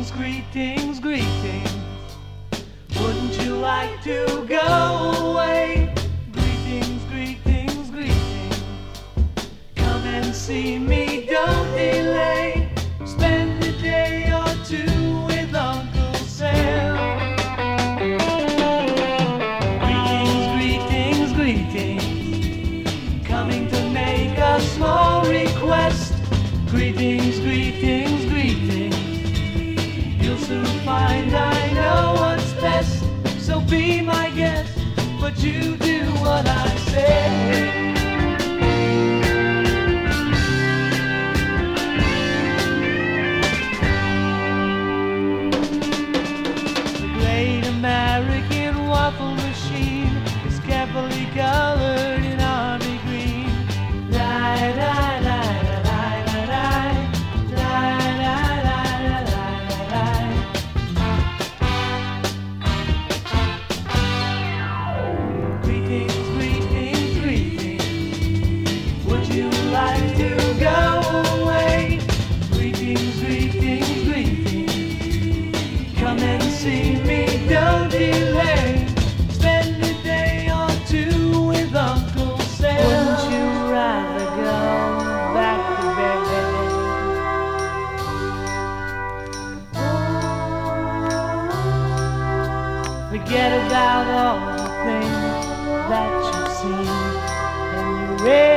greetings, greetings. Wouldn't you like to go away? Greetings, greetings, greetings. Come and see me, don't delay. Spend a day or two with Uncle Sam. Greetings, greetings, greetings. Coming to make a small request. Greetings, greetings, greetings. You'll soon find I know what's best. So be my guest, but you do what I say. The great American waffle machine is carefully colored in army green. Lie, lie, lie. See me, don't delay. Spend a day or two with Uncle Sam. Wouldn't you rather go back to bed? Forget about all the things that you've seen, and you